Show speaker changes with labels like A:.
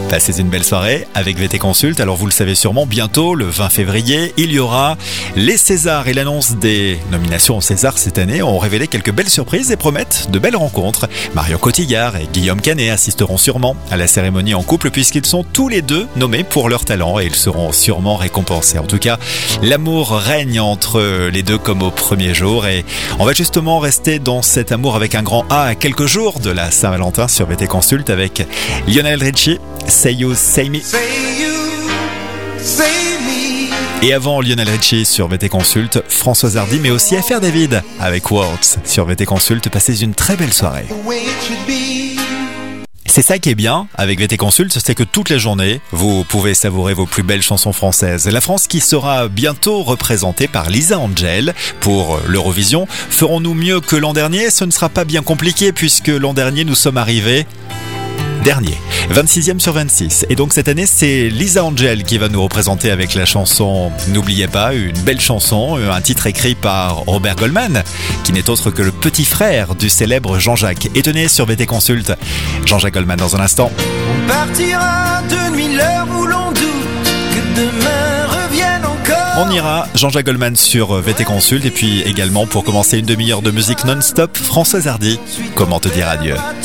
A: Passez une belle soirée avec VT Consult. Alors vous le savez sûrement, bientôt, le 20 février, il y aura les Césars et l'annonce des nominations aux Césars cette année ont révélé quelques belles surprises et promettent de belles rencontres. Marion Cotillard et Guillaume Canet assisteront sûrement à la cérémonie en couple puisqu'ils sont tous les deux nommés pour leur talent et ils seront sûrement récompensés. En tout cas, l'amour règne entre les deux comme au premier jour et on va justement rester dans cet amour avec un grand A à quelques jours de la Saint-Valentin sur VT Consult avec Lionel Richie. Say You, Say Me. Et avant Lionel Richie sur VT Consult, Françoise Hardy, mais aussi FR David avec Words sur VT Consult. Passez une très belle soirée. C'est ça qui est bien avec VT Consult, c'est que toute la journée, vous pouvez savourer vos plus belles chansons françaises. La France qui sera bientôt représentée par Lisa Angel pour l'Eurovision. Ferons-nous mieux que l'an dernier ? Ce ne sera pas bien compliqué puisque l'an dernier, nous sommes arrivés dernier, 26e sur 26. Et donc cette année, c'est Lisa Angel qui va nous représenter avec la chanson N'oubliez pas, une belle chanson, un titre écrit par Robert Goldman, qui n'est autre que le petit frère du célèbre Jean-Jacques. Et tenez sur VT Consult, Jean-Jacques Goldman dans un instant.
B: On partira de nuit l'heure où l'on doute que demain revienne encore.
A: On ira Jean-Jacques Goldman sur VT Consult et puis également pour commencer une demi-heure de musique non-stop, Françoise Hardy. Comment te dire adieu ?